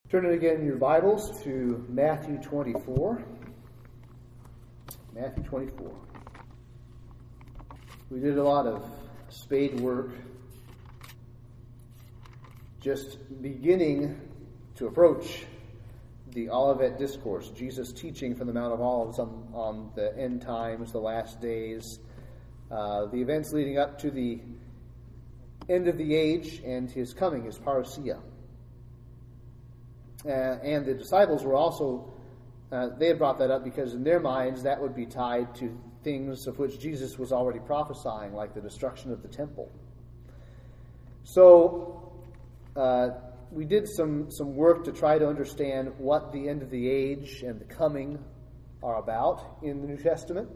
Turn it again in your Bibles to Matthew 24. Matthew 24. We did a lot of spade work just beginning to approach the Olivet Discourse, Jesus teaching from the Mount of Olives on the end times, the last days, the events leading up to the end of the age and his coming, his parousia. And the disciples were also, they had brought that up because in their minds that would be tied to things of which Jesus was already prophesying, like the destruction of the temple. So we did some work to try to understand what the end of the age and the coming are about in the New Testament.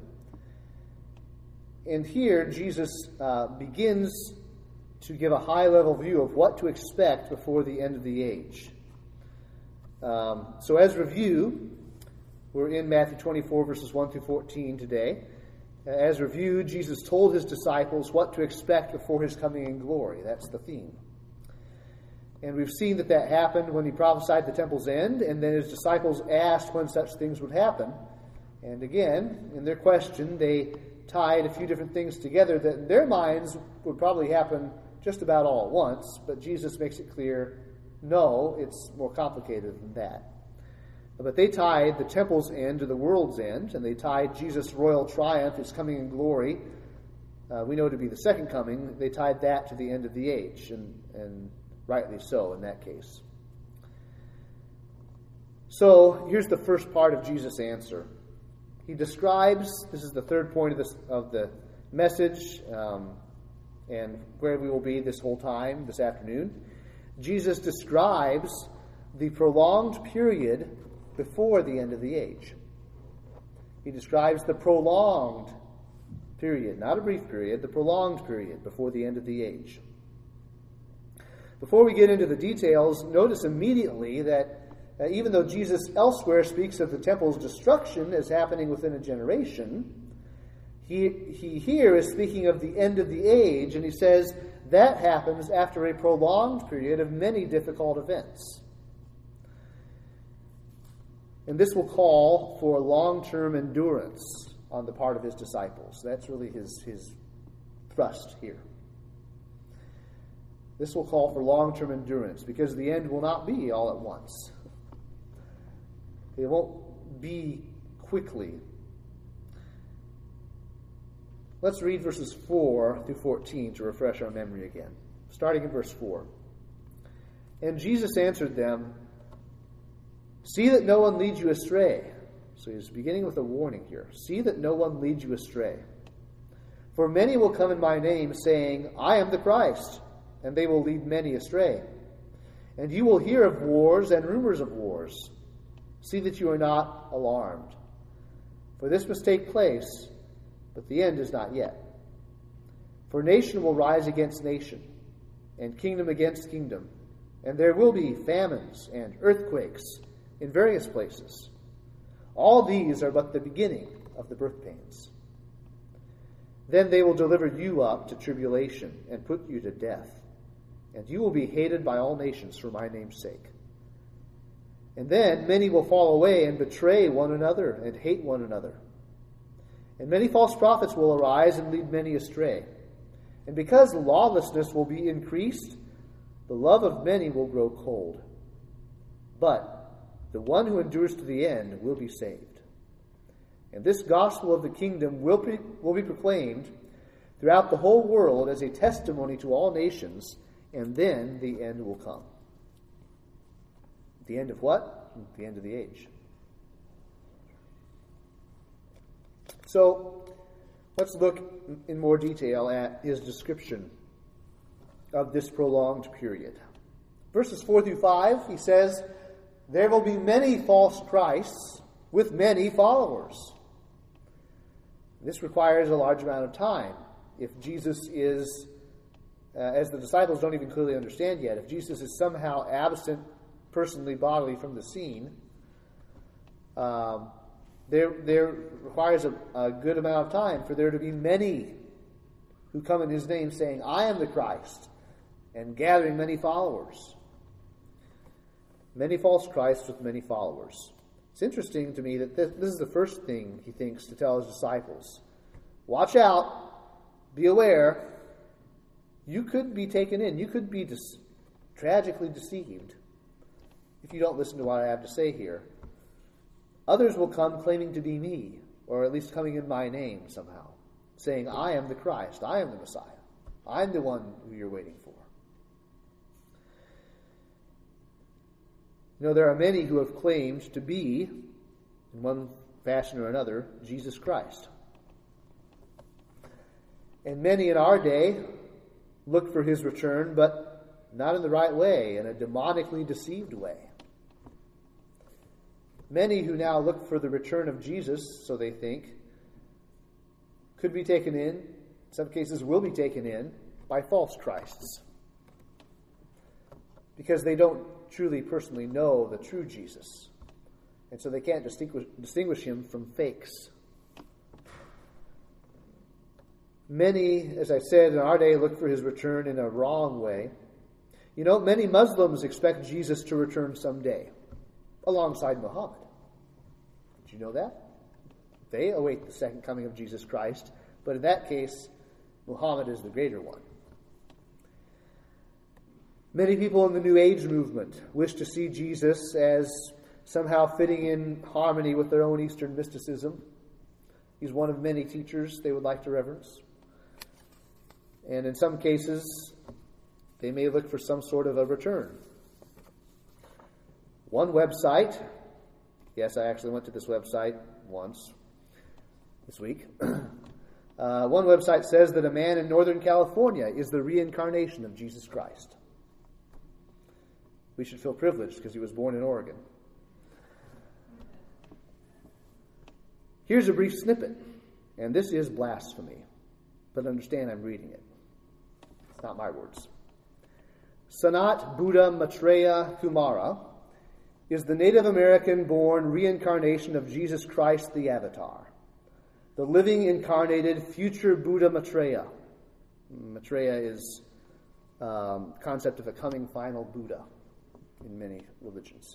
And here Jesus begins to give a high-level view of what to expect before the end of the age. So as review, we're in Matthew 24, verses 1 through 14 today. As review, Jesus told his disciples what to expect before his coming in glory. That's the theme. And we've seen that happened when he prophesied the temple's end, and then his disciples asked when such things would happen. And again, in their question, they tied a few different things together that in their minds would probably happen just about all at once, but Jesus makes it clear, no, it's more complicated than that. But they tied the temple's end to the world's end, and they tied Jesus' royal triumph, his coming in glory, we know to be the second coming, they tied that to the end of the age, and rightly so in that case. So here's the first part of Jesus' answer. He describes, this is the third point of the message, and where we will be this whole time, this afternoon. Jesus describes the prolonged period before the end of the age. He describes the prolonged period, not a brief period, the prolonged period before the end of the age. Before we get into the details, notice immediately that even though Jesus elsewhere speaks of the temple's destruction as happening within a generation, he here is speaking of the end of the age, and he says that happens after a prolonged period of many difficult events. And this will call for long-term endurance on the part of his disciples. That's really his thrust here. This will call for long-term endurance because the end will not be all at once. It won't be quickly. Let's read verses 4 through 14 to refresh our memory again. Starting in verse 4. And Jesus answered them, "See that no one leads you astray." So he's beginning with a warning here. "See that no one leads you astray. For many will come in my name, saying, 'I am the Christ,' and they will lead many astray. And you will hear of wars and rumors of wars. See that you are not alarmed. For this must take place, but the end is not yet. For nation will rise against nation, and kingdom against kingdom, and there will be famines and earthquakes in various places. All these are but the beginning of the birth pains. Then they will deliver you up to tribulation and put you to death, and you will be hated by all nations for my name's sake. And then many will fall away and betray one another and hate one another. And many false prophets will arise and lead many astray. And because lawlessness will be increased, the love of many will grow cold. But the one who endures to the end will be saved. And this gospel of the kingdom will be proclaimed throughout the whole world as a testimony to all nations, and then the end will come." The end of what? The end of the age. So, let's look in more detail at his description of this prolonged period. Verses 4 through 5, he says, "There will be many false Christs with many followers." This requires a large amount of time. If Jesus is, as the disciples don't even clearly understand yet, if Jesus is somehow absent personally, bodily from the scene, there requires a good amount of time for there to be many who come in his name saying, "I am the Christ," and gathering many followers. Many false Christs with many followers. It's interesting to me that this is the first thing he thinks to tell his disciples. Watch out. Be aware. You could be taken in. You could be tragically deceived if you don't listen to what I have to say here. Others will come claiming to be me, or at least coming in my name somehow, saying, I am the Christ, I am the Messiah, I'm the one who you're waiting for. You know, there are many who have claimed to be, in one fashion or another, Jesus Christ. And many in our day look for his return, but not in the right way, in a demonically deceived way. Many who now look for the return of Jesus, so they think, could be taken in some cases will be taken in, by false Christs. Because they don't truly personally know the true Jesus. And so they can't distinguish him from fakes. Many, as I said, in our day look for his return in a wrong way. You know, many Muslims expect Jesus to return someday, alongside Muhammad. Did you know that? They await the second coming of Jesus Christ, but in that case, Muhammad is the greater one. Many people in the New Age movement wish to see Jesus as somehow fitting in harmony with their own Eastern mysticism. He's one of many teachers they would like to reverence. And in some cases, they may look for some sort of a return. One website, yes, I actually went to this website once this week. One website says that a man in Northern California is the reincarnation of Jesus Christ. We should feel privileged because he was born in Oregon. Here's a brief snippet, and this is blasphemy, but understand I'm reading it. It's not my words. Sanat Buddha Maitreya Kumara is the Native American-born reincarnation of Jesus Christ the Avatar, the living incarnated future Buddha Maitreya. Maitreya is concept of a coming final Buddha in many religions.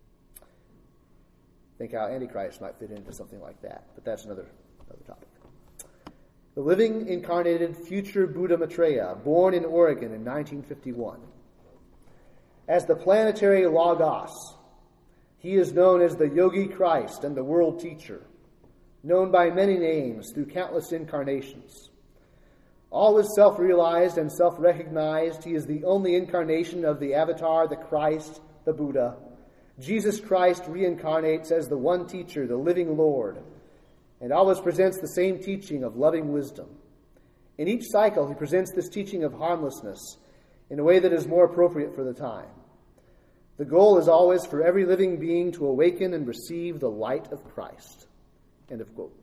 Think how Antichrist might fit into something like that, but that's another topic. The living incarnated future Buddha Maitreya, born in Oregon in 1951. As the planetary Logos, he is known as the Yogi Christ and the world teacher, known by many names through countless incarnations. All is self-realized and self-recognized. He is the only incarnation of the Avatar, the Christ, the Buddha. Jesus Christ reincarnates as the one teacher, the living Lord, and always presents the same teaching of loving wisdom. In each cycle, he presents this teaching of harmlessness in a way that is more appropriate for the time. The goal is always for every living being to awaken and receive the light of Christ. End of quote.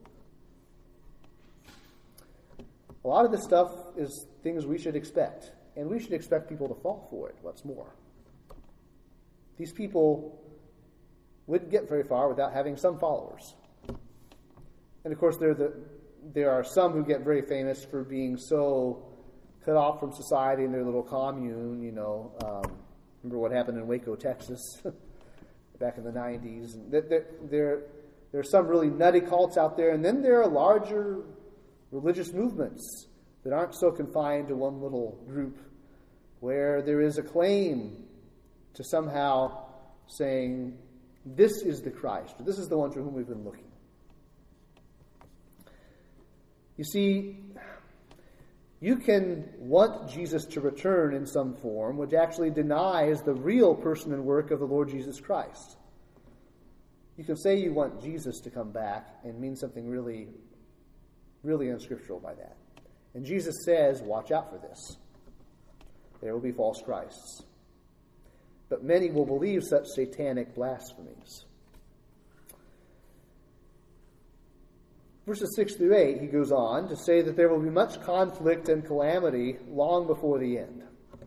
A lot of this stuff is things we should expect, and we should expect people to fall for it, what's more. These people wouldn't get very far without having some followers. And of course, there are some who get very famous for being so cut off from society in their little commune, remember what happened in Waco, Texas, back in the 90s. And there are some really nutty cults out there, and then there are larger religious movements that aren't so confined to one little group, where there is a claim to somehow saying, this is the Christ, or this is the one for whom we've been looking. You see, you can want Jesus to return in some form, which actually denies the real person and work of the Lord Jesus Christ. You can say you want Jesus to come back and mean something really, really unscriptural by that. And Jesus says, watch out for this. There will be false Christs. But many will believe such satanic blasphemies. Verses 6 through 8, he goes on to say that there will be much conflict and calamity long before the end.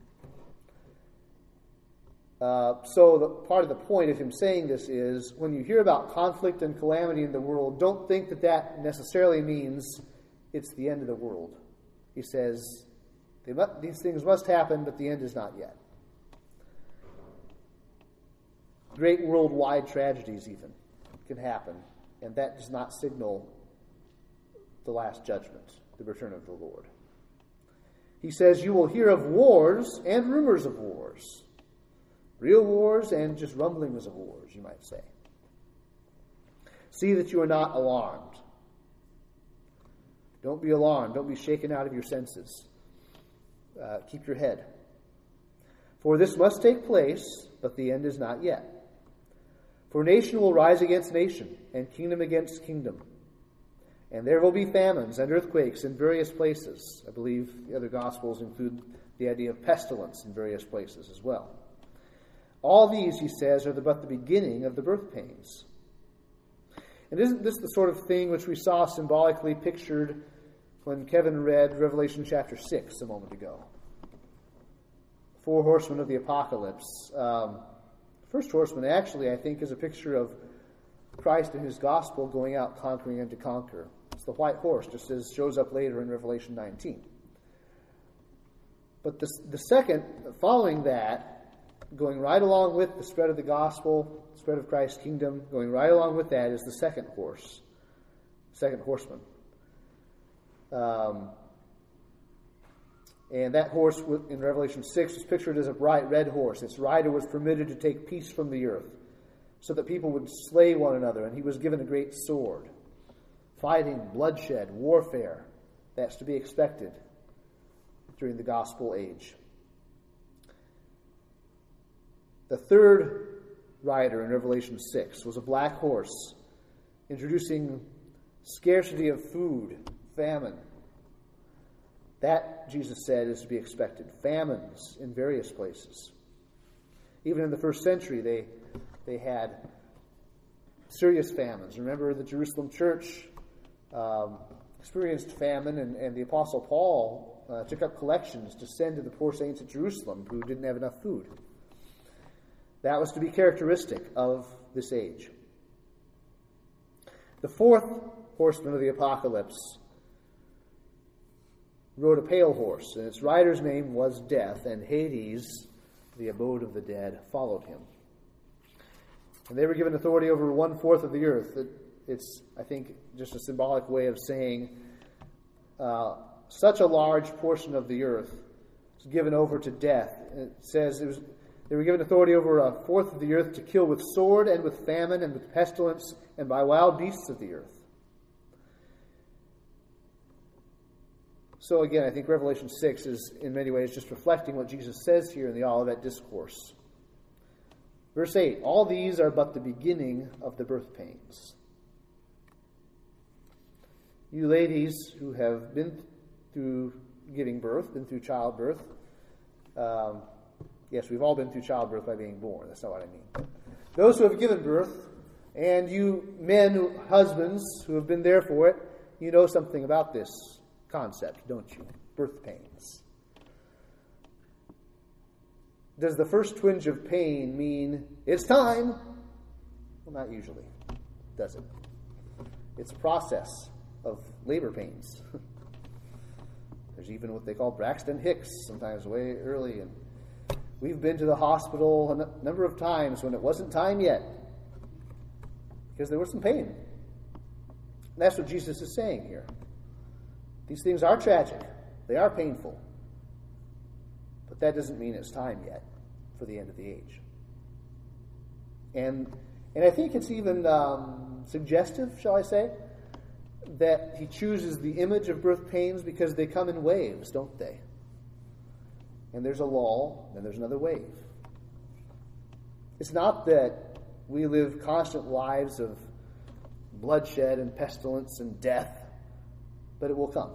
So part of the point of him saying this is, when you hear about conflict and calamity in the world, don't think that necessarily means it's the end of the world. He says, these things must happen, but the end is not yet. Great worldwide tragedies even can happen, and that does not signal the last judgment, the return of the Lord. He says, you will hear of wars and rumors of wars. Real wars and just rumblings of wars, you might say. See that you are not alarmed. Don't be alarmed. Don't be shaken out of your senses. Keep your head. For this must take place, but the end is not yet. For nation will rise against nation, and kingdom against kingdom. And there will be famines and earthquakes in various places. I believe the other Gospels include the idea of pestilence in various places as well. All these, he says, are but the beginning of the birth pains. And isn't this the sort of thing which we saw symbolically pictured when Kevin read Revelation chapter 6 a moment ago? 4 horsemen of the apocalypse. First horseman actually, I think, is a picture of Christ and his gospel going out conquering and to conquer. It's the white horse, just as shows up later in Revelation 19. But the second, following that, going right along with the spread of the gospel, spread of Christ's kingdom, going right along with that is the second horse, second horseman. And that horse in Revelation 6 is pictured as a bright red horse. Its rider was permitted to take peace from the earth so that people would slay one another, and he was given a great sword. Fighting, bloodshed, warfare, that's to be expected during the gospel age. The third rider in Revelation 6 was a black horse, introducing scarcity of food, famine. That, Jesus said, is to be expected. Famines in various places. Even in the first century, they had serious famines. Remember, the Jerusalem church experienced famine, and the Apostle Paul took up collections to send to the poor saints at Jerusalem who didn't have enough food. That was to be characteristic of this age. The fourth horseman of the apocalypse rode a pale horse, and its rider's name was Death, and Hades, the abode of the dead, followed him. And they were given authority over 1/4 of the earth. It's, I think, just a symbolic way of saying such a large portion of the earth was given over to death. It says they were given authority over 1/4 of the earth to kill with sword and with famine and with pestilence and by wild beasts of the earth. So again, I think Revelation 6 is in many ways just reflecting what Jesus says here in the Olivet Discourse. Verse 8, all these are but the beginning of the birth pains. You ladies who have been through giving birth, been through childbirth, yes, we've all been through childbirth by being born. That's not what I mean. Those who have given birth, and you men, husbands, who have been there for it, you know something about this concept, don't you? Birth pains. Does the first twinge of pain mean it's time? Well, not usually, does it? It's a process of labor pains. There's even what they call Braxton Hicks, sometimes way early, and we've been to the hospital a number of times when it wasn't time yet because there was some pain. And that's what Jesus is saying here. These things are tragic. They are painful. But that doesn't mean it's time yet for the end of the age. And I think it's even suggestive, shall I say, that he chooses the image of birth pains because they come in waves, don't they? And there's a lull, and there's another wave. It's not that we live constant lives of bloodshed and pestilence and death, but it will come.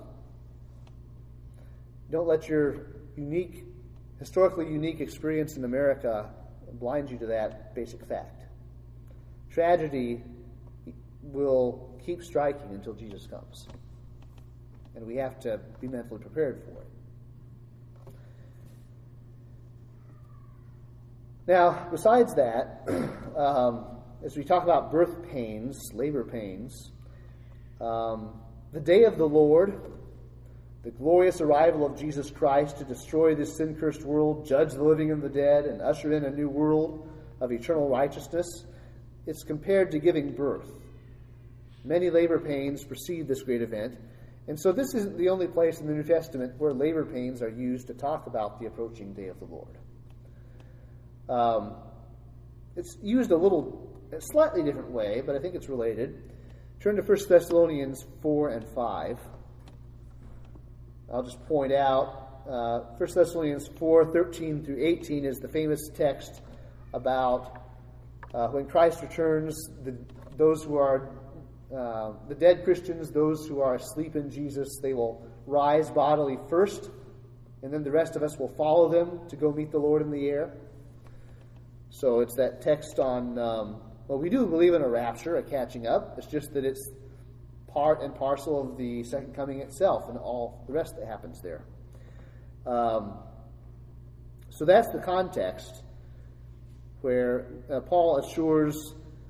Don't let your historically unique experience in America blind you to that basic fact. Tragedy will keep striking until Jesus comes. And we have to be mentally prepared for it. Now, besides that, as we talk about birth pains, labor pains, the day of the Lord, the glorious arrival of Jesus Christ to destroy this sin-cursed world, judge the living and the dead, and usher in a new world of eternal righteousness, it's compared to giving birth. Many labor pains precede this great event, and so this isn't the only place in the New Testament where labor pains are used to talk about the approaching day of the Lord. It's used a slightly different way, but I think it's related. Turn to 1 Thessalonians 4 and 5. I'll just point out 1 Thessalonians 4, 13 through 18 is the famous text about when Christ returns, those who are the dead Christians, those who are asleep in Jesus, they will rise bodily first, and then the rest of us will follow them to go meet the Lord in the air. So it's that text on, well, we do believe in a rapture, a catching up. It's just that it's part and parcel of the second coming itself and all the rest that happens there. So that's the context where Paul assures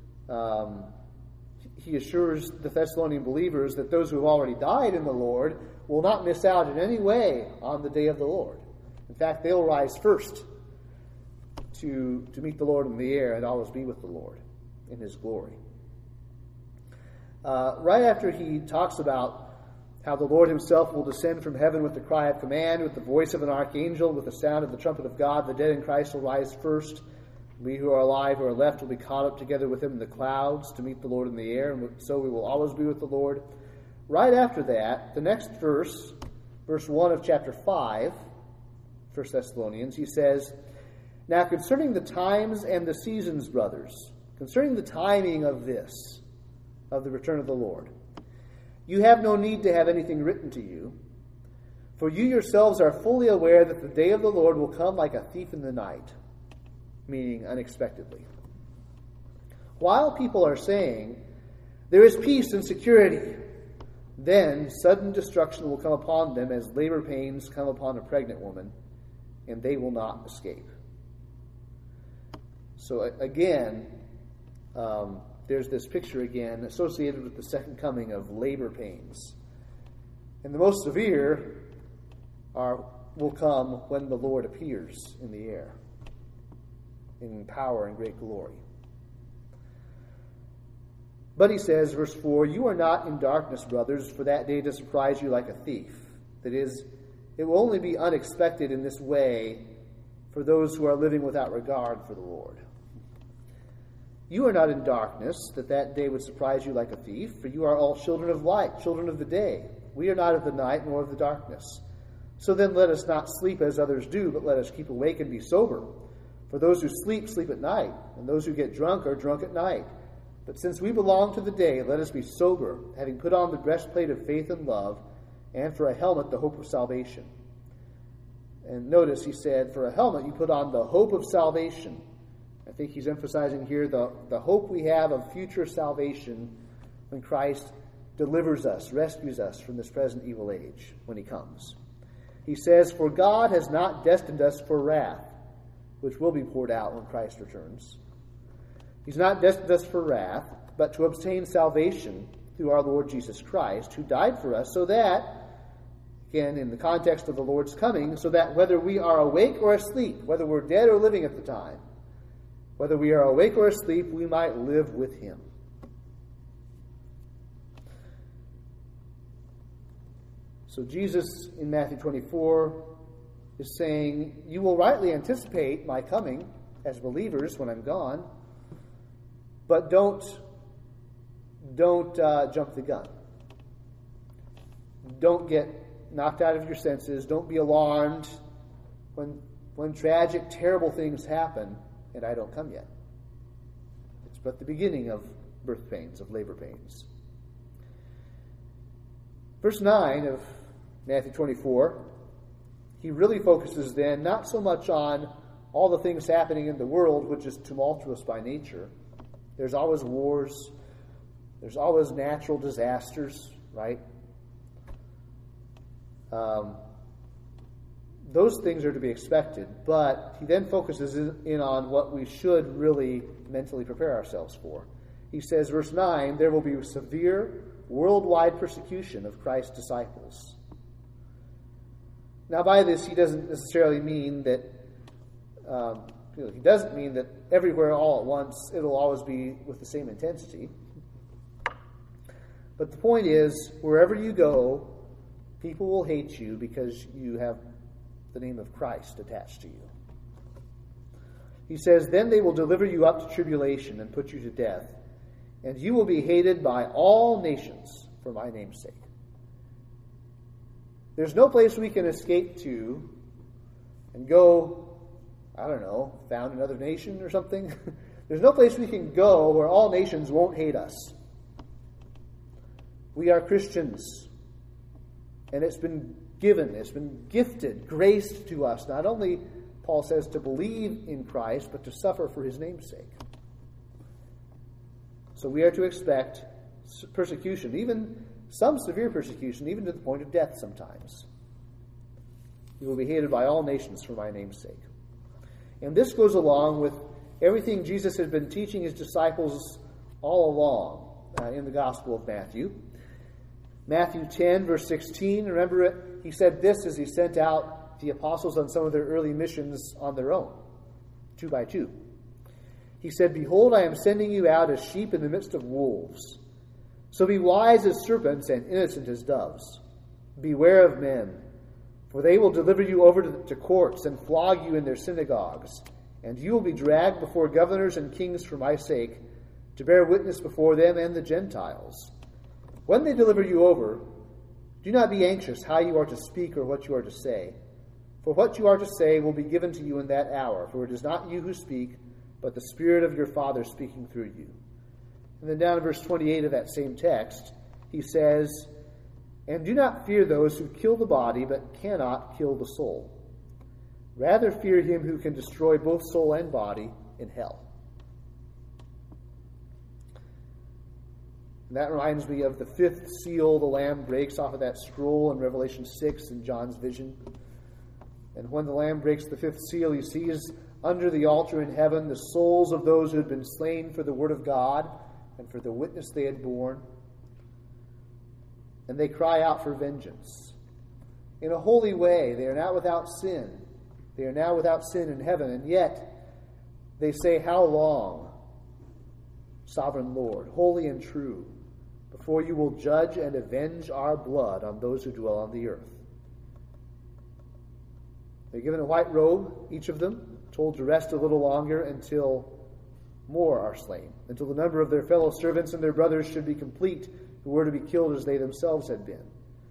the Thessalonian believers that those who have already died in the Lord will not miss out in any way on the day of the Lord. In fact, they'll rise first to meet the Lord in the air and always be with the Lord in His glory. Right after he talks about how the Lord Himself will descend from heaven with the cry of command, with the voice of an archangel, with the sound of the trumpet of God, the dead in Christ will rise first. We who are alive, who are left, will be caught up together with Him in the clouds to meet the Lord in the air, and so we will always be with the Lord. Right after that, the next verse, verse 1 of chapter 5, 1 Thessalonians, he says, "Now concerning the times and the seasons, brothers," concerning the timing of this, of the return of the Lord, "you have no need to have anything written to you, for you yourselves are fully aware that the day of the Lord will come like a thief in the night," meaning unexpectedly. While people are saying, "There is peace and security," then sudden destruction will come upon them as labor pains come upon a pregnant woman, and they will not escape. So again, there's this picture again associated with the second coming of labor pains. And the most severe will come when the Lord appears in the air in power and great glory. But he says, verse 4, "You are not in darkness, brothers, for that day to surprise you like a thief." That is, it will only be unexpected in this way for those who are living without regard for the Lord. "You are not in darkness, that day would surprise you like a thief, for you are all children of light, children of the day. We are not of the night nor of the darkness. So then let us not sleep as others do, but let us keep awake and be sober. For those who sleep, sleep at night, and those who get drunk are drunk at night. But since we belong to the day, let us be sober, having put on the breastplate of faith and love, and for a helmet the hope of salvation." And notice he said, for a helmet you put on the hope of salvation. I think he's emphasizing here the hope we have of future salvation when Christ delivers us, rescues us from this present evil age when He comes. He says, "For God has not destined us for wrath," which will be poured out when Christ returns. He's not destined us for wrath, but to obtain salvation through our Lord Jesus Christ, who died for us, so that, again, in the context of the Lord's coming, so that whether we are awake or asleep, whether we're dead or living at the time, whether we are awake or asleep, we might live with Him. So Jesus, in Matthew 24, is saying, you will rightly anticipate my coming as believers when I'm gone, but don't jump the gun. Don't get knocked out of your senses. Don't be alarmed when tragic, terrible things happen and I don't come yet. It's but the beginning of birth pains, of labor pains. Verse 9 of Matthew 24, he really focuses then not so much on all the things happening in the world, which is tumultuous by nature. There's always wars. There's always natural disasters, right? Those things are to be expected, but he then focuses in on what we should really mentally prepare ourselves for. He says, verse 9, there will be severe worldwide persecution of Christ's disciples. Now, by this, he doesn't necessarily mean that He doesn't mean that everywhere all at once it'll always be with the same intensity. But the point is, wherever you go, people will hate you because you have the name of Christ attached to you. He says, then they will deliver you up to tribulation and put you to death, and you will be hated by all nations for my name's sake. There's no place we can escape to and go, I don't know, found another nation or something. There's no place we can go where all nations won't hate us. We are Christians, and it's been given, it's been gifted, graced to us, not only, Paul says, to believe in Christ, but to suffer for his name's sake. So we are to expect persecution, even some severe persecution, even to the point of death sometimes. You will be hated by all nations for my name's sake. And this goes along with everything Jesus had been teaching his disciples all along in the Gospel of Matthew. Matthew 10, verse 16, remember it? He said this as he sent out the apostles on some of their early missions on their own, 2 by 2. He said, behold, I am sending you out as sheep in the midst of wolves. So be wise as serpents and innocent as doves. Beware of men, for they will deliver you over to courts and flog you in their synagogues, and you will be dragged before governors and kings for my sake, to bear witness before them and the Gentiles. When they deliver you over, do not be anxious how you are to speak or what you are to say. For what you are to say will be given to you in that hour, for it is not you who speak, but the Spirit of your Father speaking through you. And then down in verse 28 of that same text, he says, and do not fear those who kill the body, but cannot kill the soul. Rather fear him who can destroy both soul and body in hell. And that reminds me of the fifth seal the Lamb breaks off of that scroll in Revelation 6 in John's vision. And when the Lamb breaks the fifth seal, he sees under the altar in heaven the souls of those who had been slain for the word of God and for the witness they had borne. And they cry out for vengeance. In a holy way, they are now without sin. They are now without sin in heaven, and yet they say, how long, sovereign Lord, holy and true, before you will judge and avenge our blood on those who dwell on the earth? They're given a white robe, each of them, told to rest a little longer until more are slain, until the number of their fellow servants and their brothers should be complete, who were to be killed as they themselves had been.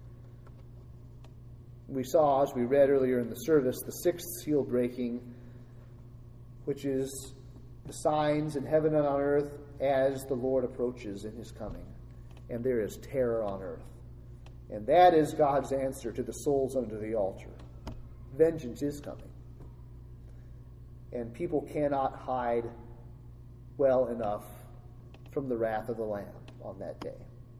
We saw, as we read earlier in the service, the sixth seal breaking, which is the signs in heaven and on earth as the Lord approaches in his coming. And there is terror on earth. And that is God's answer to the souls under the altar. Vengeance is coming. And people cannot hide well enough from the wrath of the Lamb on that day.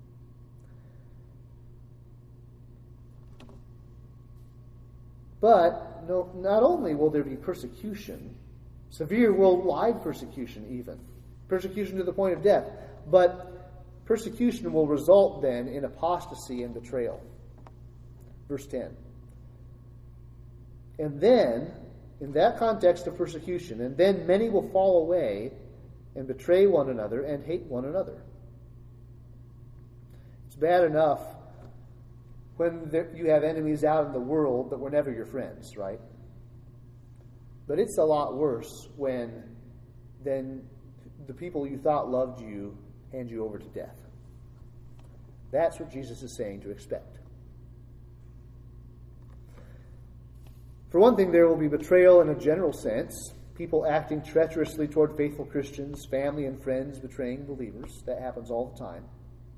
But not only will there be persecution, severe worldwide persecution even, persecution to the point of death, but persecution will result then in apostasy and betrayal. Verse 10. And then, in that context of persecution, and then many will fall away and betray one another and hate one another. It's bad enough when you have enemies out in the world that were never your friends, right? But it's a lot worse when then the people you thought loved you hand you over to death. That's what Jesus is saying to expect. For one thing, there will be betrayal in a general sense, people acting treacherously toward faithful Christians, family and friends betraying believers. That happens all the time.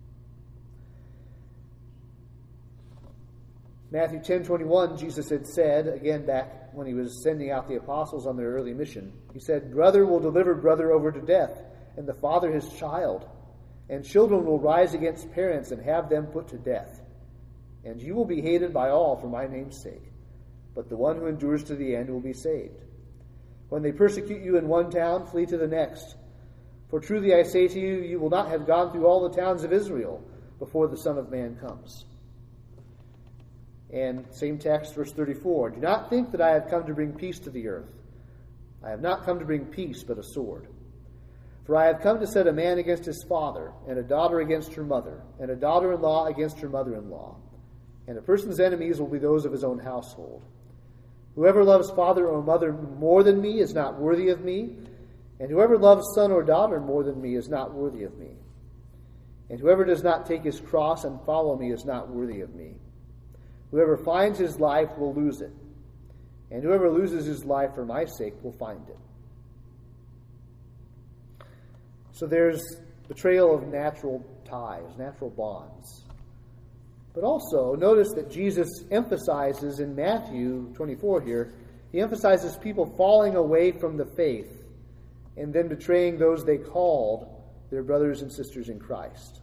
Matthew 10:21, Jesus had said, again back when he was sending out the apostles on their early mission, he said, brother will deliver brother over to death, and the father his child, and children will rise against parents and have them put to death. And you will be hated by all for my name's sake, but the one who endures to the end will be saved. When they persecute you in one town, flee to the next. For truly I say to you, you will not have gone through all the towns of Israel before the Son of Man comes. And same text, verse 34, do not think that I have come to bring peace to the earth. I have not come to bring peace, but a sword. For I have come to set a man against his father, and a daughter against her mother, and a daughter-in-law against her mother-in-law. And a person's enemies will be those of his own household. Whoever loves father or mother more than me is not worthy of me, and whoever loves son or daughter more than me is not worthy of me. And whoever does not take his cross and follow me is not worthy of me. Whoever finds his life will lose it, and whoever loses his life for my sake will find it. So there's betrayal of natural ties, natural bonds. But also, notice that Jesus emphasizes in Matthew 24 here, he emphasizes people falling away from the faith and then betraying those they called their brothers and sisters in Christ.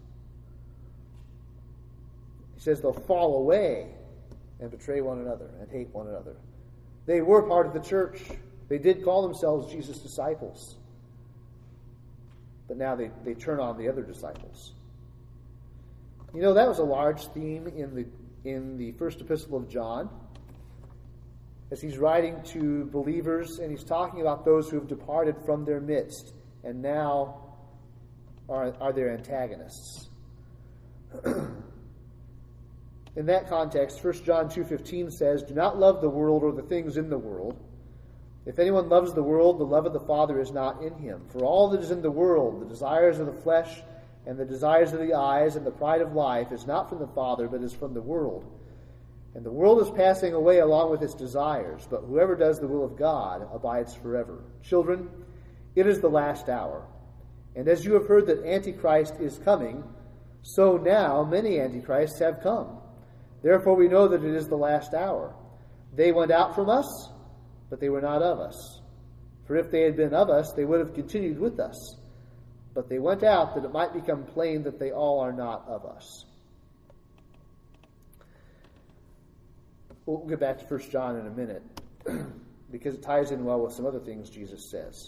He says they'll fall away and betray one another and hate one another. They were part of the church. They did call themselves Jesus' disciples. But now they turn on the other disciples. You know, that was a large theme in the first epistle of John. As he's writing to believers, and he's talking about those who have departed from their midst and now are their antagonists. In that context, 1 John 2:15 says, "Do not love the world or the things in the world. If anyone loves the world, the love of the Father is not in him. For all that is in the world, the desires of the flesh and the desires of the eyes and the pride of life, is not from the Father, but is from the world. And the world is passing away along with its desires, but whoever does the will of God abides forever. Children, it is the last hour. And as you have heard that Antichrist is coming, so now many Antichrists have come. Therefore we know that it is the last hour. They went out from us, but they were not of us. For if they had been of us, they would have continued with us. But they went out that it might become plain that they all are not of us." We'll get back to 1 John in a minute, because it ties in well with some other things Jesus says.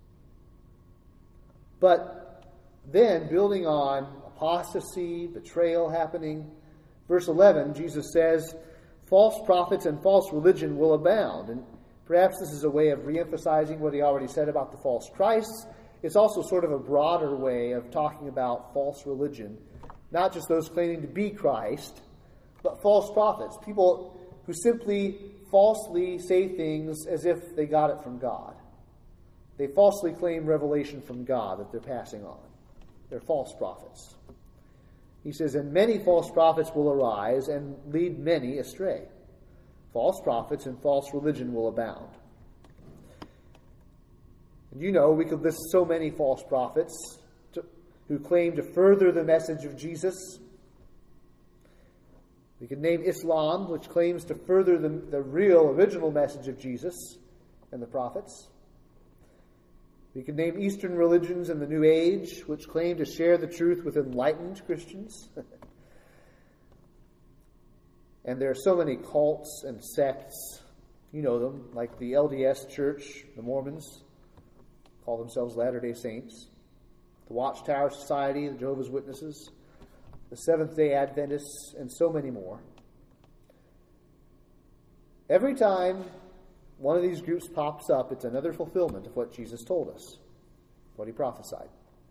But then, building on apostasy, betrayal happening, verse 11, Jesus says, "False prophets and false religion will abound." And perhaps this is a way of reemphasizing what he already said about the false Christs. It's also sort of a broader way of talking about false religion, not just those claiming to be Christ, but false prophets, people who simply falsely say things as if they got it from God. They falsely claim revelation from God that they're passing on. They're false prophets. He says, "And many false prophets will arise and lead many astray. False prophets and false religion will abound." And you know, we could list so many false prophets who claim to further the message of Jesus. We could name Islam, which claims to further the real, original message of Jesus and the prophets. We could name Eastern religions and the New Age, which claim to share the truth with enlightened Christians. And there are so many cults and sects, you know them, like the LDS Church, the Mormons, call themselves Latter-day Saints, the Watchtower Society, the Jehovah's Witnesses, the Seventh-day Adventists, and so many more. Every time one of these groups pops up, it's another fulfillment of what Jesus told us, what he prophesied.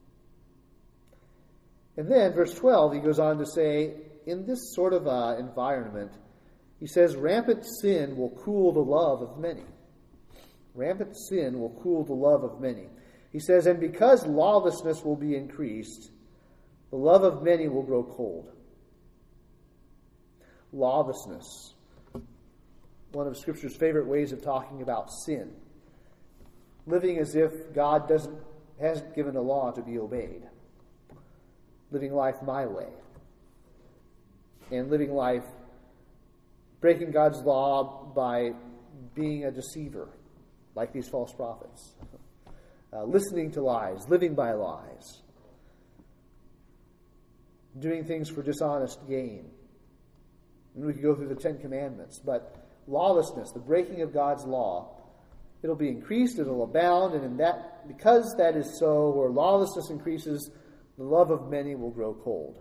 And then, verse 12, he goes on to say, in this sort of environment, he says, "Rampant sin will cool the love of many." Rampant sin will cool the love of many. He says, "And because lawlessness will be increased, the love of many will grow cold." Lawlessness. One of Scripture's favorite ways of talking about sin. Living as if God hasn't given a law to be obeyed. Living life my way. And living life breaking God's law by being a deceiver, like these false prophets. Listening to lies, living by lies. Doing things for dishonest gain. And we could go through the 10 Commandments, but lawlessness, the breaking of God's law, it'll be increased, it'll abound, and because that is so, where lawlessness increases, the love of many will grow cold.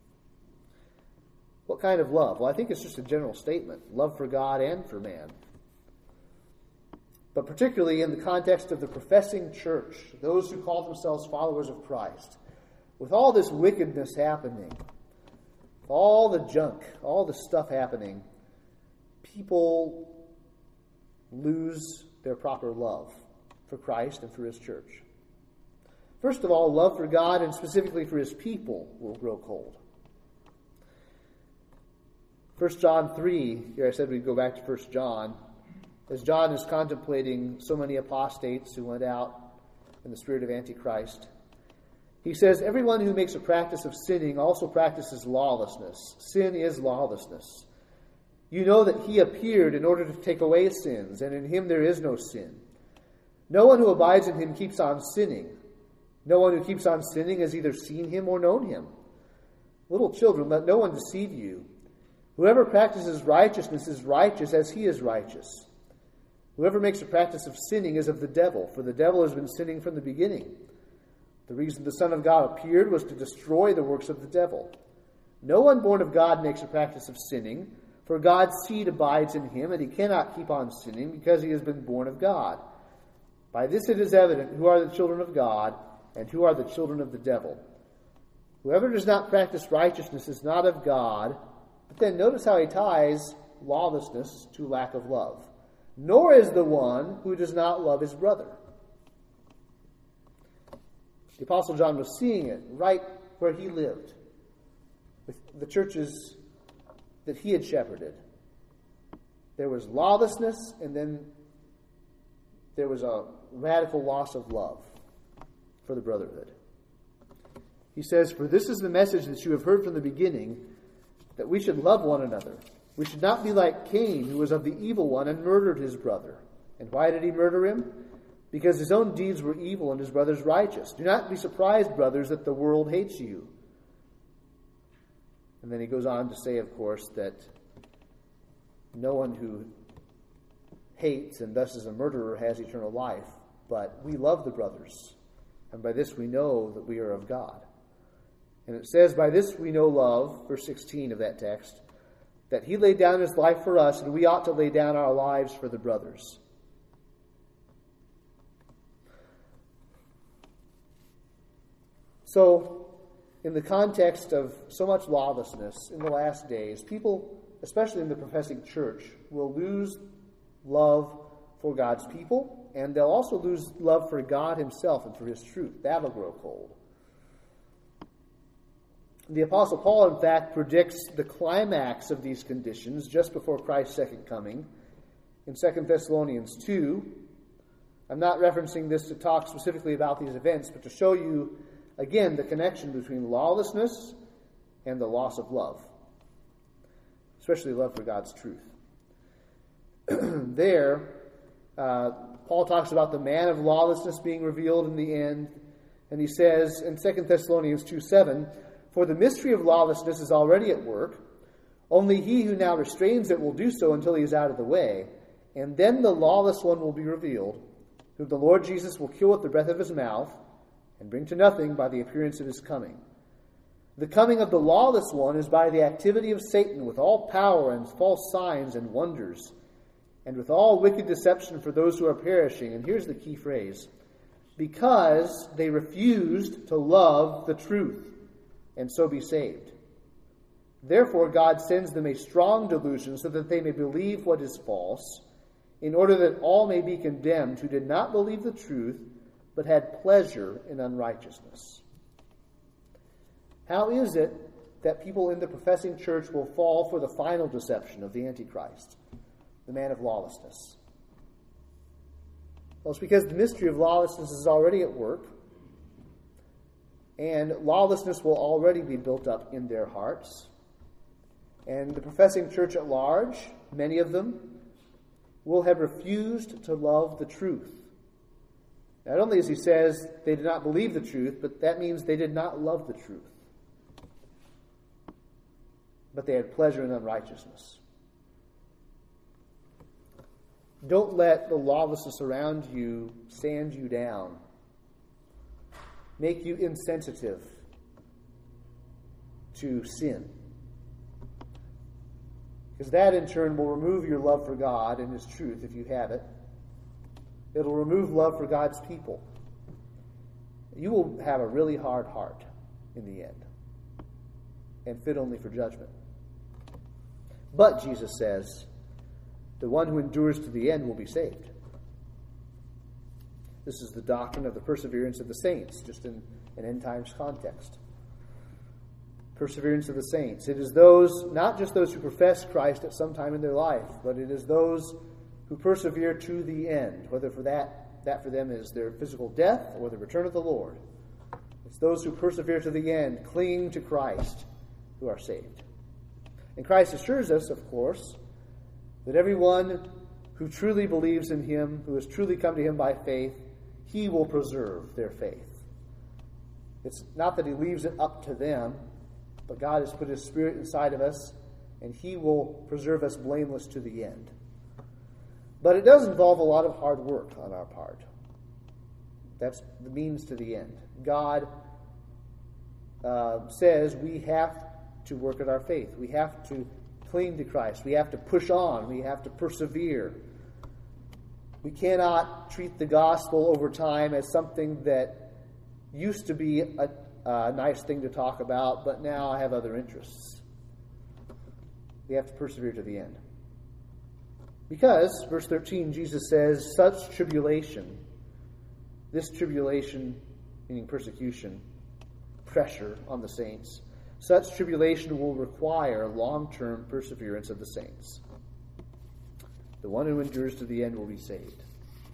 What kind of love? Well, I think it's just a general statement. Love for God and for man. but particularly in the context of the professing church, those who call themselves followers of Christ, with all this wickedness happening, all the junk, all the stuff happening, people lose their proper love for Christ and for His church. First of all, love for God and specifically for His people will grow cold. 1 John 3, here I said we'd go back to 1 John. As John is contemplating so many apostates who went out in the spirit of Antichrist, he says, "Everyone who makes a practice of sinning also practices lawlessness. Sin is lawlessness. You know that He appeared in order to take away sins, and in Him there is no sin. No one who abides in Him keeps on sinning. No one who keeps on sinning has either seen Him or known Him. Little children, let no one deceive you. Whoever practices righteousness is righteous as He is righteous. Whoever makes a practice of sinning is of the devil, for the devil has been sinning from the beginning. The reason the Son of God appeared was to destroy the works of the devil. No one born of God makes a practice of sinning, for God's seed abides in him, and he cannot keep on sinning because he has been born of God. By this it is evident who are the children of God and who are the children of the devil. Whoever does not practice righteousness is not of God." But then notice how he ties lawlessness to lack of love. "Nor is the one who does not love his brother." The Apostle John was seeing it right where he lived, with the churches that he had shepherded. There was lawlessness, and then there was a radical loss of love for the brotherhood. He says, "For this is the message that you have heard from the beginning, that we should love one another. We should not be like Cain, who was of the evil one and murdered his brother. And why did he murder him? Because his own deeds were evil and his brother's righteous. Do not be surprised, brothers, that the world hates you." And then he goes on to say, of course, that no one who hates and thus is a murderer has eternal life. But we love the brothers, and by this we know that we are of God. And it says, "By this we know love," verse 16 of that text, "that he laid down his life for us, and we ought to lay down our lives for the brothers." So, in the context of so much lawlessness in the last days, people, especially in the professing church, will lose love for God's people, and they'll also lose love for God Himself and for His truth. That'll grow cold. The Apostle Paul, in fact, predicts the climax of these conditions just before Christ's second coming in 2 Thessalonians 2. I'm not referencing this to talk specifically about these events, but to show you, again, the connection between lawlessness and the loss of love, especially love for God's truth. There, Paul talks about the man of lawlessness being revealed in the end, and he says in 2 Thessalonians 2:7, "For the mystery of lawlessness is already at work. Only he who now restrains it will do so until he is out of the way. And then the lawless one will be revealed, whom the Lord Jesus will kill with the breath of his mouth and bring to nothing by the appearance of his coming. The coming of the lawless one is by the activity of Satan with all power and false signs and wonders, and with all wicked deception for those who are perishing." And here's the key phrase: "because they refused to love the truth and so be saved. Therefore God sends them a strong delusion so that they may believe what is false, in order that all may be condemned who did not believe the truth, but had pleasure in unrighteousness." How is it that people in the professing church will fall for the final deception of the Antichrist, the man of lawlessness? Well, it's because the mystery of lawlessness is already at work, and lawlessness will already be built up in their hearts. And the professing church at large, many of them, will have refused to love the truth. Not only, as he says, they did not believe the truth, but that means they did not love the truth. But they had pleasure in unrighteousness. Don't let the lawlessness around you sand you down, make you insensitive to sin. Because that in turn will remove your love for God and His truth if you have it. It'll remove love for God's people. You will have a really hard heart in the end and fit only for judgment. But, Jesus says, the one who endures to the end will be saved. This is the doctrine of the perseverance of the saints, just in an end times context. Perseverance of the saints. It is those, not just those who profess Christ at some time in their life, but it is those who persevere to the end, whether for that for them is their physical death or the return of the Lord. It's those who persevere to the end, cling to Christ, who are saved. And Christ assures us, of course, that everyone who truly believes in him, who has truly come to him by faith, he will preserve their faith. It's not that he leaves it up to them, but God has put his Spirit inside of us, and he will preserve us blameless to the end. But it does involve a lot of hard work on our part. That's the means to the end. God says we have to work at our faith. We have to cling to Christ. We have to push on. We have to persevere. We cannot treat the gospel over time as something that used to be a nice thing to talk about, but now I have other interests. We have to persevere to the end. Because, verse 13, Jesus says, such tribulation, this tribulation, meaning persecution, pressure on the saints, such tribulation will require long-term perseverance of the saints. The one who endures to the end will be saved.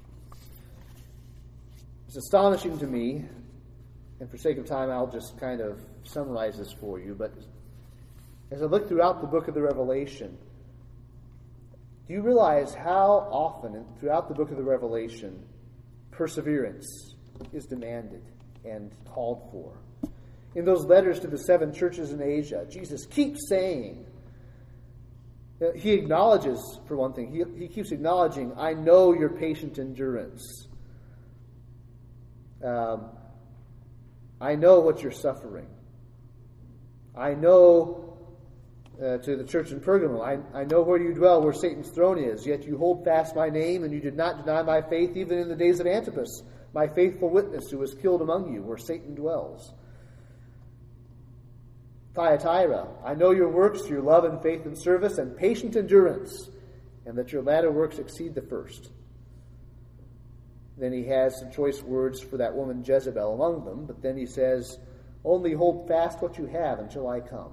It's astonishing to me, and for sake of time, I'll just kind of summarize this for you, but as I look throughout the book of the Revelation, do you realize how often throughout the book of the Revelation perseverance is demanded and called for? In those letters to the 7 churches in Asia, Jesus keeps saying, he acknowledges, for one thing, he keeps acknowledging, I know your patient endurance. I know what you're suffering. I know, to the church in Pergamum, I know where you dwell, where Satan's throne is, yet you hold fast my name, and you did not deny my faith even in the days of Antipas, my faithful witness who was killed among you, where Satan dwells. Thyatira, I know your works, your love and faith and service, and patient endurance, and that your latter works exceed the first. Then he has some choice words for that woman Jezebel among them, but then he says, only hold fast what you have until I come.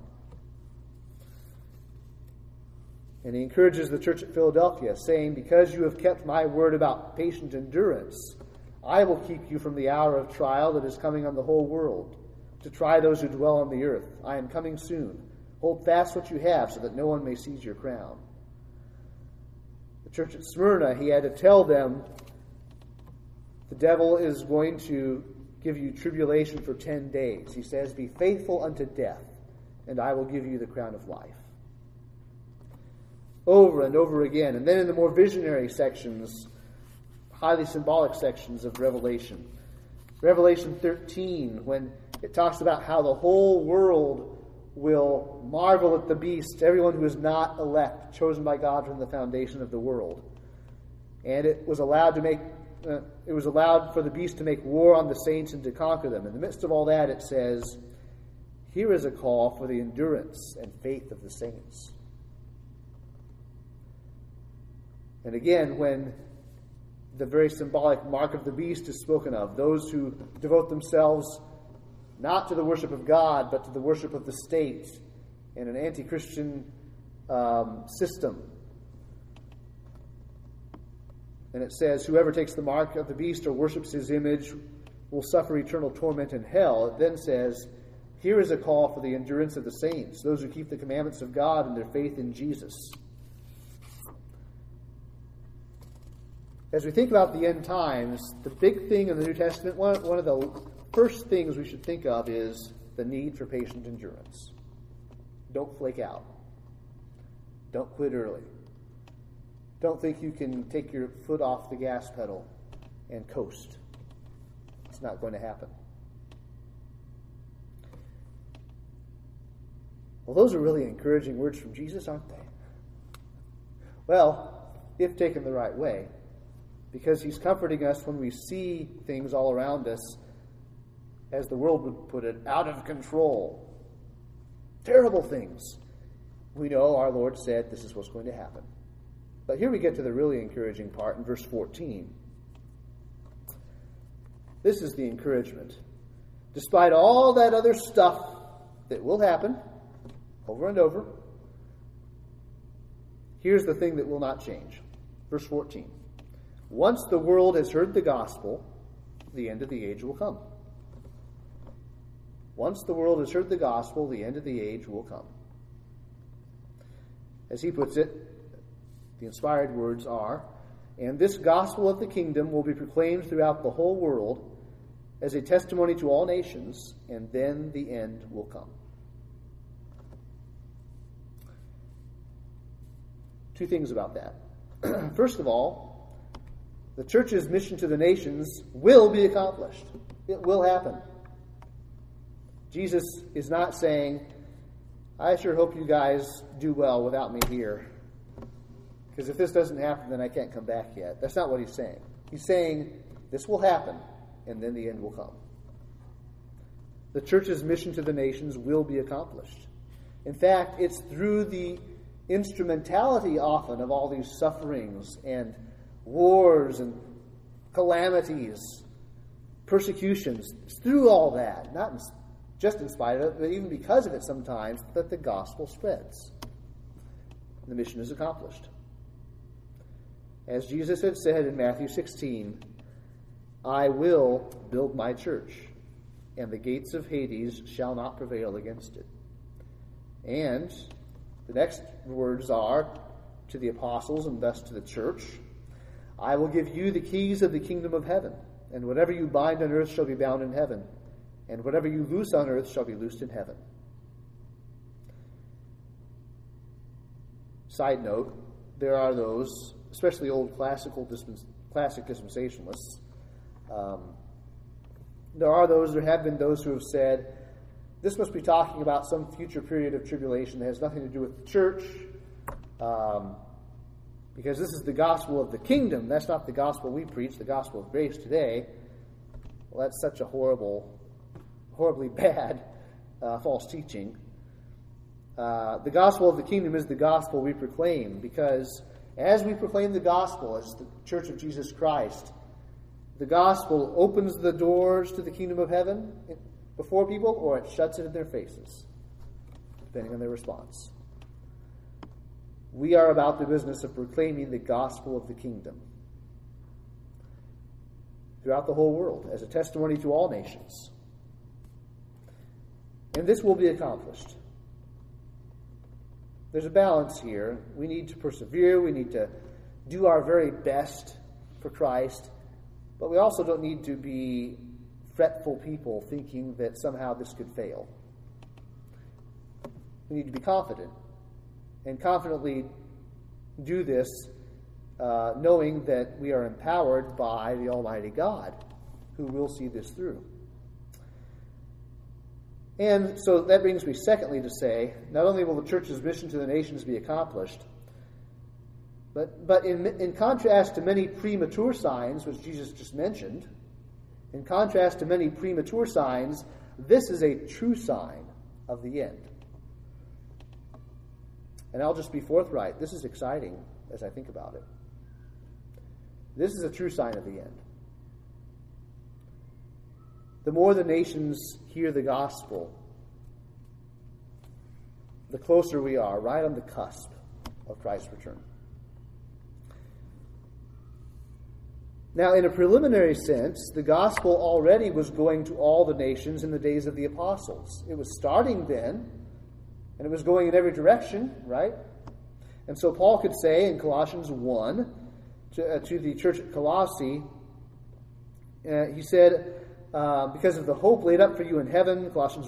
And he encourages the church at Philadelphia, saying, because you have kept my word about patient endurance, I will keep you from the hour of trial that is coming on the whole world, to try those who dwell on the earth. I am coming soon. Hold fast what you have, so that no one may seize your crown. The church at Smyrna, he had to tell them, the devil is going to give you tribulation for 10 days. He says, be faithful unto death, and I will give you the crown of life. Over and over again. And then in the more visionary sections, highly symbolic sections of Revelation. Revelation 13, when it talks about how the whole world will marvel at the beast, everyone who is not elect, chosen by God from the foundation of the world. And it was allowed for the beast to make war on the saints and to conquer them. In the midst of all that, it says, here is a call for the endurance and faith of the saints. And again, when the very symbolic mark of the beast is spoken of, those who devote themselves not to the worship of God, but to the worship of the state in an anti-Christian system. And it says, whoever takes the mark of the beast or worships his image will suffer eternal torment in hell. It then says, here is a call for the endurance of the saints, those who keep the commandments of God and their faith in Jesus. As we think about the end times, the big thing in the New Testament, one of the first things we should think of is the need for patient endurance. Don't flake out. Don't quit early. Don't think you can take your foot off the gas pedal and coast. It's not going to happen. Well, those are really encouraging words from Jesus, aren't they? Well, if taken the right way. because he's comforting us when we see things all around us, as the world would put it, out of control. Terrible things. We know our Lord said this is what's going to happen. But here we get to the really encouraging part in verse 14. This is the encouragement. Despite all that other stuff that will happen over and over, here's the thing that will not change. Verse 14. Once the world has heard the gospel, the end of the age will come. Once the world has heard the gospel, the end of the age will come. As he puts it, the inspired words are, and this gospel of the kingdom will be proclaimed throughout the whole world as a testimony to all nations, and then the end will come. Two things about that. First of all, the church's mission to the nations will be accomplished. It will happen. Jesus is not saying, I sure hope you guys do well without me here, because if this doesn't happen, then I can't come back yet. That's not what he's saying. He's saying this will happen, and then the end will come. The church's mission to the nations will be accomplished. In fact, it's through the instrumentality often of all these sufferings and wars and calamities, persecutions. It's through all that, not just in spite of it, but even because of it sometimes, that the gospel spreads. The mission is accomplished. As Jesus had said in Matthew 16, I will build my church, and the gates of Hades shall not prevail against it. And the next words are to the apostles and thus to the church, I will give you the keys of the kingdom of heaven, and whatever you bind on earth shall be bound in heaven, and whatever you loose on earth shall be loosed in heaven. Side note, there are those, especially old classic dispensationalists, there have been those who have said, this must be talking about some future period of tribulation that has nothing to do with the church, because this is the gospel of the kingdom. That's not the gospel we preach, the gospel of grace today. Well, that's such a horribly bad false teaching. The gospel of the kingdom is the gospel we proclaim, because as we proclaim the gospel as the Church of Jesus Christ, the gospel opens the doors to the kingdom of heaven before people, or it shuts it in their faces, depending on their response. We are about the business of proclaiming the gospel of the kingdom throughout the whole world as a testimony to all nations. And this will be accomplished. There's a balance here. We need to persevere. We need to do our very best for Christ. But we also don't need to be fretful people thinking that somehow this could fail. We need to be confident, and confidently do this knowing that we are empowered by the Almighty God, who will see this through. And so that brings me secondly to say, not only will the church's mission to the nations be accomplished, but in contrast to many premature signs, which Jesus just mentioned, in contrast to many premature signs, this is a true sign of the end. And I'll just be forthright. This is exciting as I think about it. This is a true sign of the end. The more the nations hear the gospel, the closer we are, right on the cusp of Christ's return. Now, in a preliminary sense, the gospel already was going to all the nations in the days of the apostles. It was starting then, and it was going in every direction, right? And so Paul could say in Colossians 1 to the church at Colossae, he said, because of the hope laid up for you in heaven, Colossians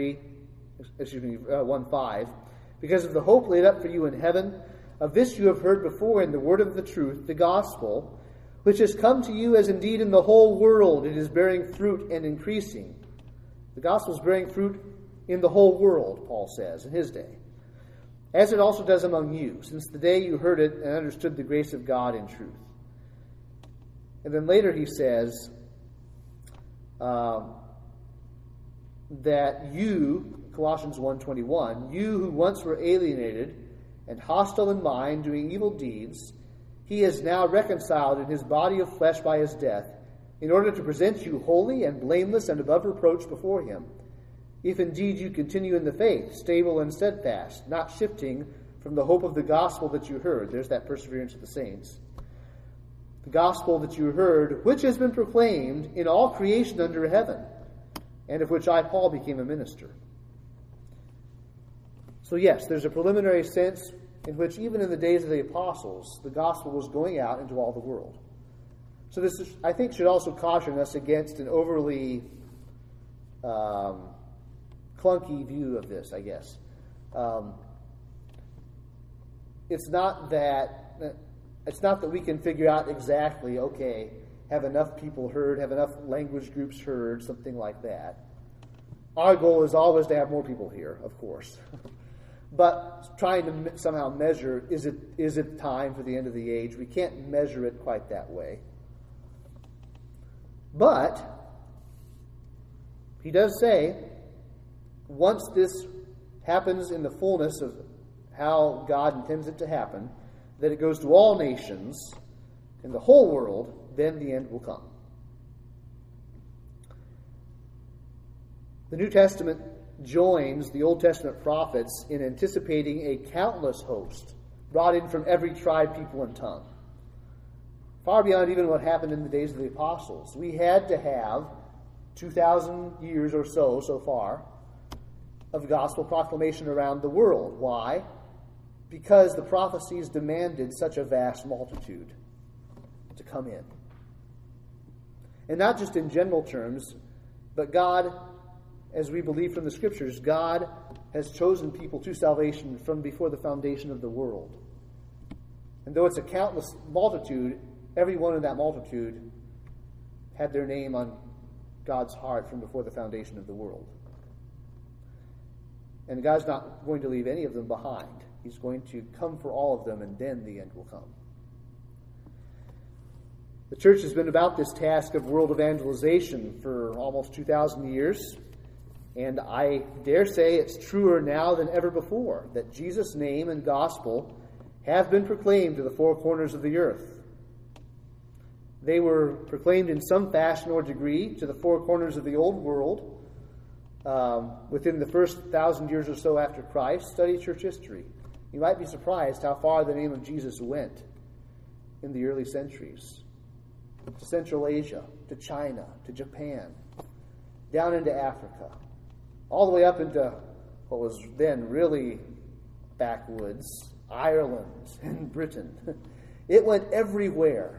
1:5, because of the hope laid up for you in heaven, of this you have heard before in the word of the truth, the gospel, which has come to you as indeed in the whole world it is bearing fruit and increasing. The gospel is bearing fruit in the whole world, Paul says, in his day, as it also does among you, since the day you heard it and understood the grace of God in truth. And then later he says that you, Colossians 1:21, you who once were alienated and hostile in mind, doing evil deeds, he is now reconciled in his body of flesh by his death, in order to present you holy and blameless and above reproach before him. If indeed you continue in the faith, stable and steadfast, not shifting from the hope of the gospel that you heard. There's that perseverance of the saints. The gospel that you heard, which has been proclaimed in all creation under heaven, and of which I, Paul, became a minister. So yes, there's a preliminary sense in which even in the days of the apostles, the gospel was going out into all the world. So this, I think, should also caution us against an overly clunky view of this, I guess. It's not that we can figure out exactly, okay, have enough people heard, have enough language groups heard, something like that. Our goal is always to have more people here, of course. But trying to somehow measure, is it time for the end of the age? We can't measure it quite that way. But he does say, once this happens in the fullness of how God intends it to happen, that it goes to all nations in the whole world, then the end will come. The New Testament joins the Old Testament prophets in anticipating a countless host brought in from every tribe, people, and tongue. Far beyond even what happened in the days of the apostles. We had to have 2,000 years or so far, of gospel proclamation around the world. Why? Because the prophecies demanded such a vast multitude to come in. And not just in general terms, but God, as we believe from the Scriptures, God has chosen people to salvation from before the foundation of the world. And though it's a countless multitude, every one in that multitude had their name on God's heart from before the foundation of the world. And God's not going to leave any of them behind. He's going to come for all of them, and then the end will come. The church has been about this task of world evangelization for almost 2,000 years, and I dare say it's truer now than ever before, that Jesus' name and gospel have been proclaimed to the four corners of the earth. They were proclaimed in some fashion or degree to the four corners of the old world within the first 1,000 years or so after Christ. Study church history. You might be surprised how far the name of Jesus went in the early centuries. To Central Asia, to China, to Japan, down into Africa, all the way up into what was then really backwoods, Ireland and Britain. It went everywhere.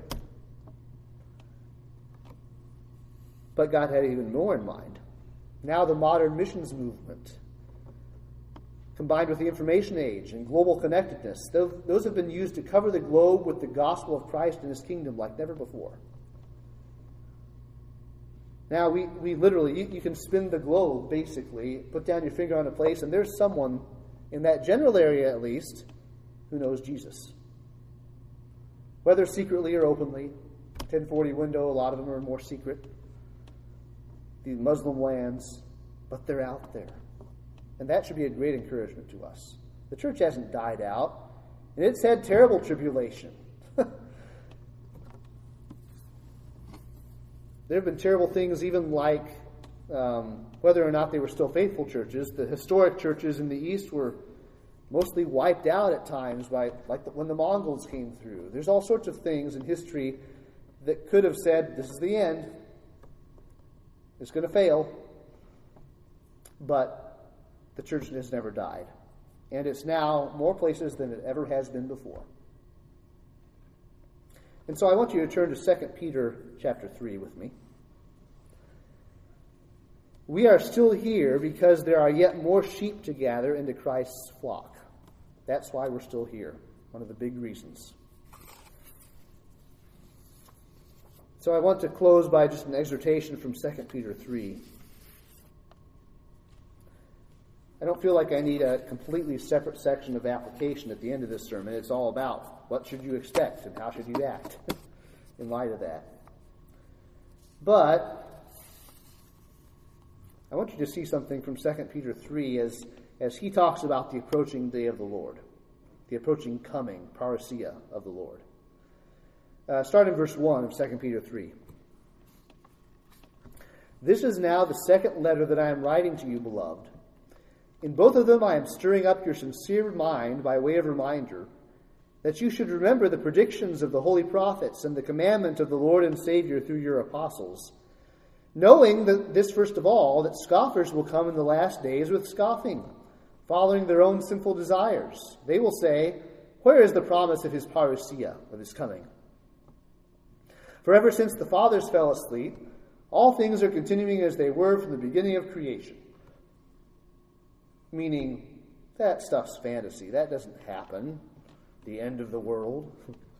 But God had even more in mind. Now the modern missions movement, combined with the information age and global connectedness, those have been used to cover the globe with the gospel of Christ and his kingdom like never before. Now we literally, you can spin the globe basically, put down your finger on a place, and there's someone in that general area at least who knows Jesus. Whether secretly or openly, 1040 window, a lot of them are more secret. The Muslim lands, but they're out there. And that should be a great encouragement to us. The church hasn't died out, and it's had terrible tribulation. There have been terrible things, even like whether or not they were still faithful churches. The historic churches in the East were mostly wiped out at times by, when the Mongols came through. There's all sorts of things in history that could have said, this is the end. It's going to fail. But the church has never died. And it's now more places than it ever has been before. And so I want you to turn to 2 Peter chapter 3 with me. We are still here because there are yet more sheep to gather into Christ's flock. That's why we're still here. One of the big reasons. So I want to close by just an exhortation from 2 Peter 3. I don't feel like I need a completely separate section of application at the end of this sermon. It's all about what should you expect and how should you act in light of that. But I want you to see something from 2 Peter 3 as he talks about the approaching day of the Lord, the approaching coming, parousia of the Lord. Start in verse 1 of 2 Peter 3. This is now the second letter that I am writing to you, beloved. In both of them I am stirring up your sincere mind by way of reminder, that you should remember the predictions of the holy prophets and the commandment of the Lord and Savior through your apostles, knowing that this first of all, that scoffers will come in the last days with scoffing, following their own sinful desires. They will say, where is the promise of his parousia, of his coming? For ever since the fathers fell asleep, all things are continuing as they were from the beginning of creation. Meaning, that stuff's fantasy. That doesn't happen. The end of the world.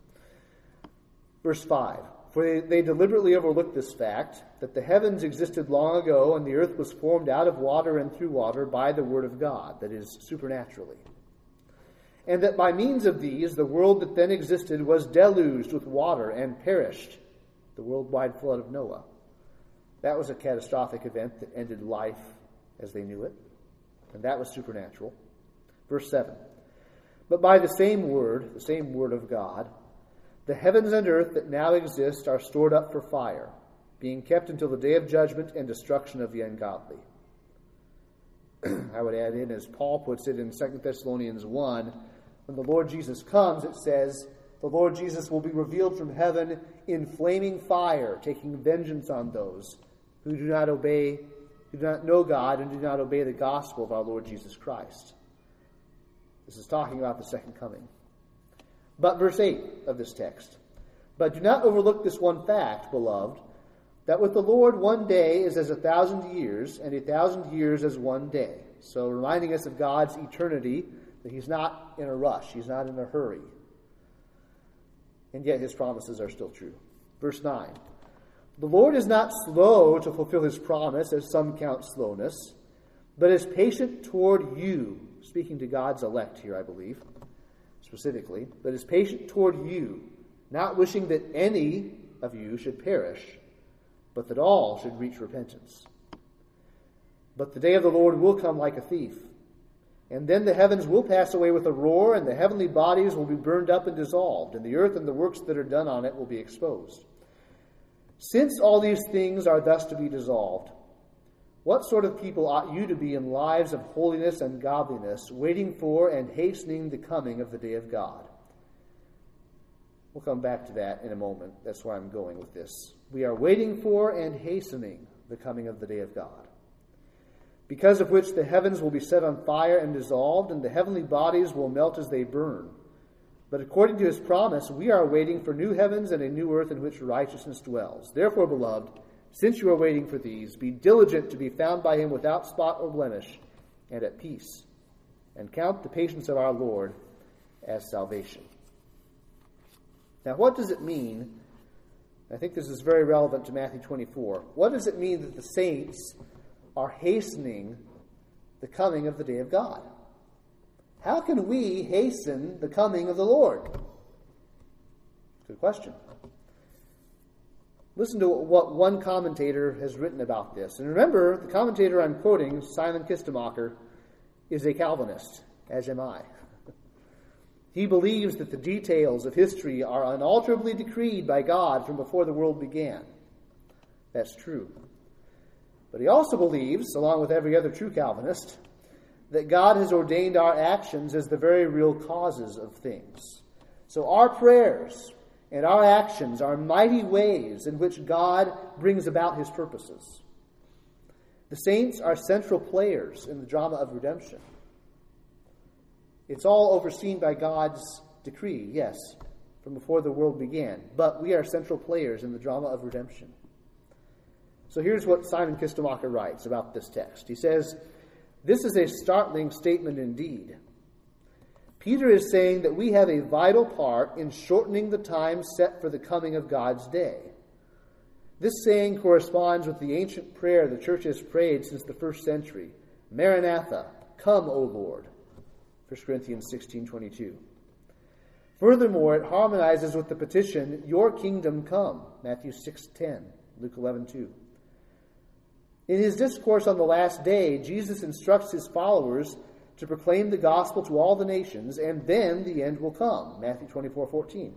Verse 5. For they deliberately overlooked this fact, that the heavens existed long ago, and the earth was formed out of water and through water by the word of God, that is, supernaturally. And that by means of these, the world that then existed was deluged with water and perished, the worldwide flood of Noah. That was a catastrophic event that ended life as they knew it. And that was supernatural. Verse 7. But by the same word of God, the heavens and earth that now exist are stored up for fire, being kept until the day of judgment and destruction of the ungodly. I would add in, as Paul puts it in 2 Thessalonians 1, when the Lord Jesus comes, it says, the Lord Jesus will be revealed from heaven in flaming fire, taking vengeance on those who do not know God and do not obey the gospel of our Lord Jesus Christ. This is talking about the second coming. But verse 8 of this text. But do not overlook this one fact, beloved, that with the Lord 1 day is as 1,000 years, and 1,000 years as 1 day. So reminding us of God's eternity, that he's not in a rush, he's not in a hurry. And yet his promises are still true. Verse 9. The Lord is not slow to fulfill his promise, as some count slowness, but is patient toward you. Speaking to God's elect here, I believe, specifically. But is patient toward you, not wishing that any of you should perish, but that all should reach repentance. But the day of the Lord will come like a thief. And then the heavens will pass away with a roar, and the heavenly bodies will be burned up and dissolved, and the earth and the works that are done on it will be exposed. Since all these things are thus to be dissolved, what sort of people ought you to be in lives of holiness and godliness, waiting for and hastening the coming of the day of God? We'll come back to that in a moment. That's where I'm going with this. We are waiting for and hastening the coming of the day of God, because of which the heavens will be set on fire and dissolved, and the heavenly bodies will melt as they burn. But according to his promise, we are waiting for new heavens and a new earth in which righteousness dwells. Therefore, beloved, since you are waiting for these, be diligent to be found by him without spot or blemish and at peace, and count the patience of our Lord as salvation. Now, what does it mean? I think this is very relevant to Matthew 24. What does it mean that the saints are hastening the coming of the day of God? How can we hasten the coming of the Lord? Good question. Listen to what one commentator has written about this. And remember, the commentator I'm quoting, Simon Kistemacher, is a Calvinist, as am I. He believes that the details of history are unalterably decreed by God from before the world began. That's true. But he also believes, along with every other true Calvinist, that God has ordained our actions as the very real causes of things. So our prayers and our actions are mighty ways in which God brings about his purposes. The saints are central players in the drama of redemption. It's all overseen by God's decree, yes, from before the world began. But we are central players in the drama of redemption. So here's what Simon Kistemacher writes about this text. He says, this is a startling statement indeed. Peter is saying that we have a vital part in shortening the time set for the coming of God's day. This saying corresponds with the ancient prayer the church has prayed since the first century. Maranatha, come, O Lord. 1 Corinthians 16:22. Furthermore, it harmonizes with the petition, your kingdom come. Matthew 6:10. Luke 11:2. In his discourse on the last day, Jesus instructs his followers to proclaim the gospel to all the nations, and then the end will come. Matthew 24:14.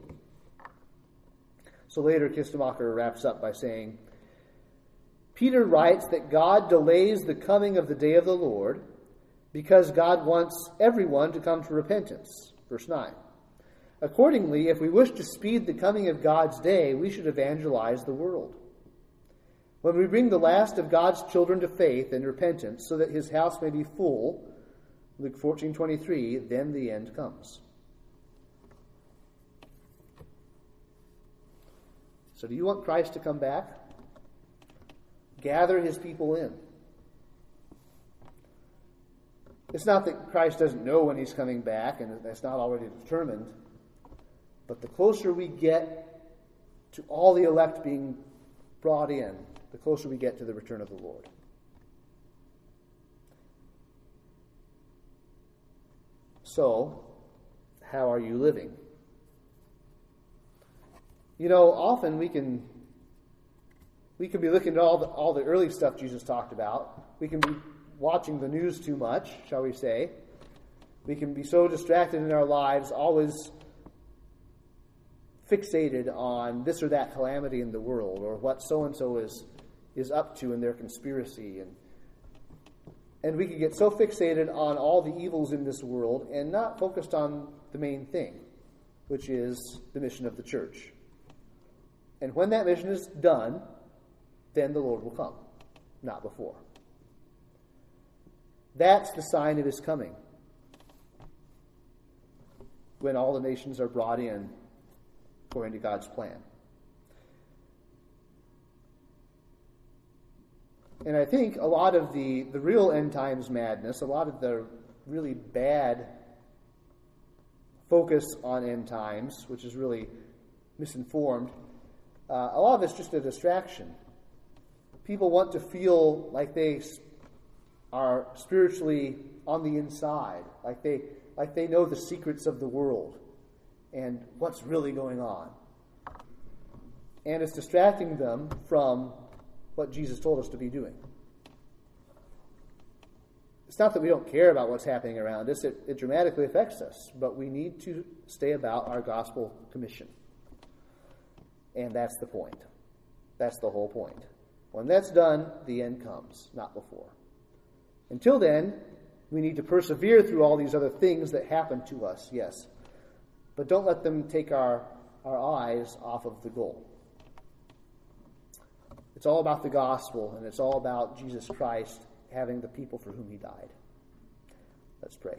So later, Kistemacher wraps up by saying, Peter writes that God delays the coming of the day of the Lord because God wants everyone to come to repentance. Verse 9. Accordingly, if we wish to speed the coming of God's day, we should evangelize the world. When we bring the last of God's children to faith and repentance so that his house may be full, Luke 14:23, then the end comes. So do you want Christ to come back? Gather his people in. It's not that Christ doesn't know when he's coming back, and that's not already determined. But the closer we get to all the elect being brought in, the closer we get to the return of the Lord. So, how are you living? You know, often we can be looking at all the early stuff Jesus talked about. We can be watching the news too much, shall we say. We can be so distracted in our lives, always fixated on this or that calamity in the world, or what so-and-so is up to in their conspiracy. And we can get so fixated on all the evils in this world and not focused on the main thing, which is the mission of the church. And when that mission is done, then the Lord will come, not before. That's the sign of his coming, when all the nations are brought in according to God's plan. And I think a lot of the real end times madness, a lot of the really bad focus on end times, which is really misinformed, a lot of it's just a distraction. People want to feel like they are spiritually on the inside, like they know the secrets of the world and what's really going on. And it's distracting them from what Jesus told us to be doing. It's not that we don't care about what's happening around us. It dramatically affects us. But we need to stay about our gospel commission. And that's the point. That's the whole point. When that's done, the end comes, not before. Until then, we need to persevere through all these other things that happen to us, yes. But don't let them take our eyes off of the goal. It's all about the gospel, and it's all about Jesus Christ having the people for whom he died. Let's pray.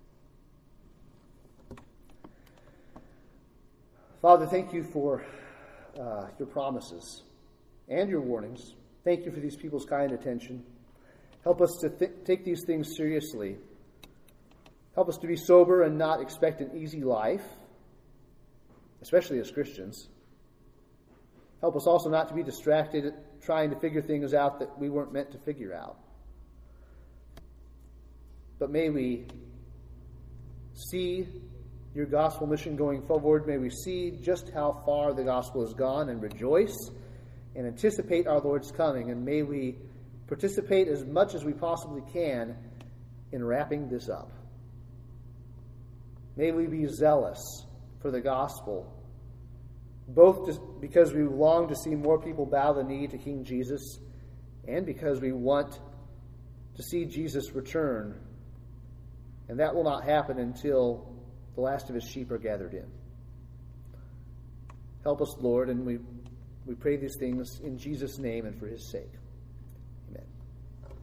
Father, thank you for your promises and your warnings. Thank you for these people's kind attention. Help us to take these things seriously. Help us to be sober and not expect an easy life, especially as Christians. Help us also not to be distracted trying to figure things out that we weren't meant to figure out. But may we see your gospel mission going forward. May we see just how far the gospel has gone and rejoice and anticipate our Lord's coming. And may we participate as much as we possibly can in wrapping this up. May we be zealous for the gospel, both because we long to see more people bow the knee to King Jesus and because we want to see Jesus return. And that will not happen until the last of his sheep are gathered in. Help us, Lord, and we pray these things in Jesus' name and for his sake.